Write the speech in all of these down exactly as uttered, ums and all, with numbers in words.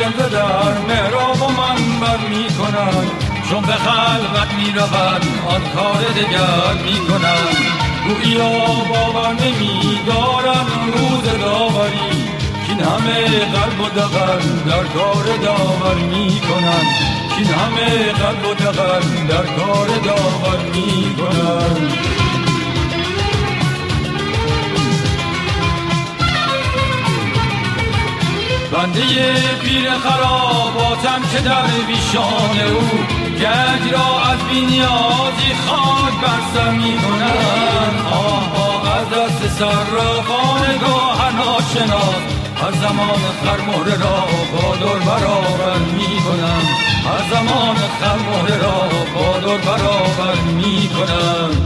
جلوه در محراب و منبر می کنند، چون به خلقت می روند آن کار دگر می کنند. گوییا باور نمی دارند روز داوری، کین همه قلب و دغل در کار داور می کنند، کین همه قلب و دغل در کار داور می کنند. بنده پیر خراباتم که در ویشان او گنج را از بی‌نیازی خاک بر سر می کنند. آه آه از دست صرافان گاه ناشناس، هر زمان خرمهره را با دور برابر می کنند، هر زمان خرمهره را با دور برابر می کنند.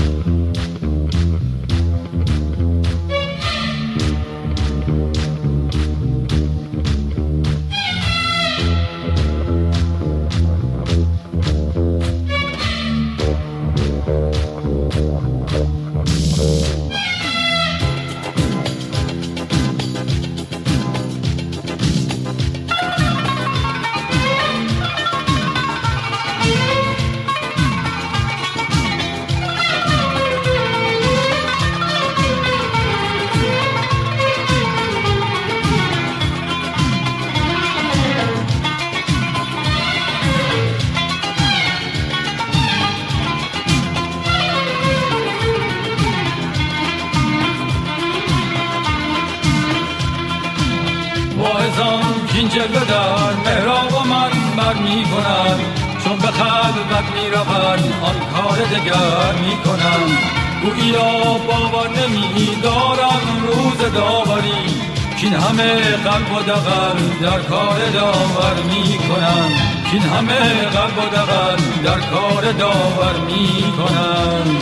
این جلوه در محراب و منبر می کنند، چون به خلوت می روند آن کار دگر می کنند. گوییا باور نمی دارند روز داوری، کین همه قلب و دغل در کار داور می کنند، کین همه قلب و دغل در کار داور می کنند.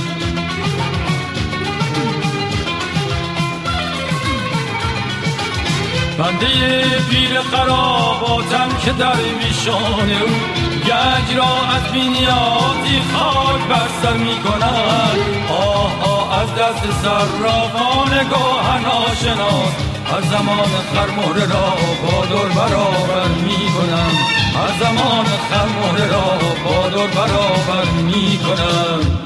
بنده پیر خراباتم که در ویشان او گنج را از بی‌نیازی خاک بر سر می کند. آه آه از دست صرافان گاه ناشناس، هر زمان خرمهره را با دور برابر می کنند، هر زمان خرمهره را با دور برابر می کنند.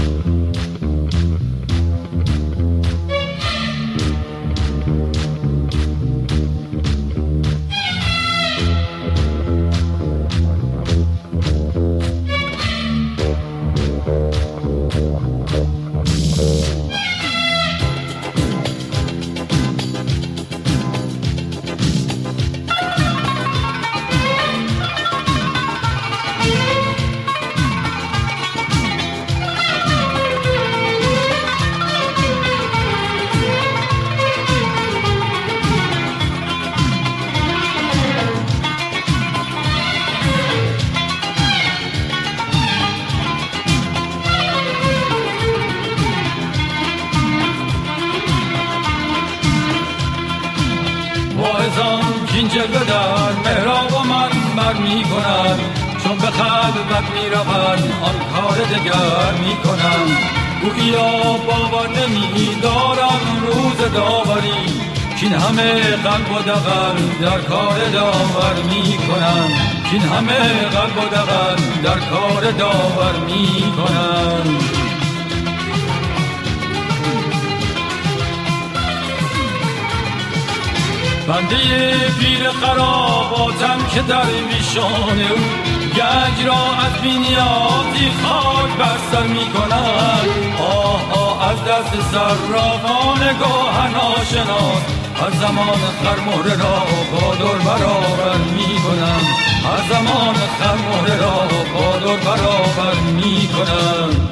این جلوه در محراب و منبر می کنند، چون به خلوت می روند آن کار دگر می کنند. گوییا باور نمی دارند روز داوری، کین همه قلب و دغل در کار داور می کنند، کین همه قلب و دغل در کار داور می کنند. بنده پیر خراباتم که در ویشان او گنج را از بی‌نیازی خاک بر سر می کند. آه آه از دست صرافان گاه ناشناس، هر زمان خرمهره را با دور برابر می کنند، هر زمان خرمهره را با دور برابر می کنند.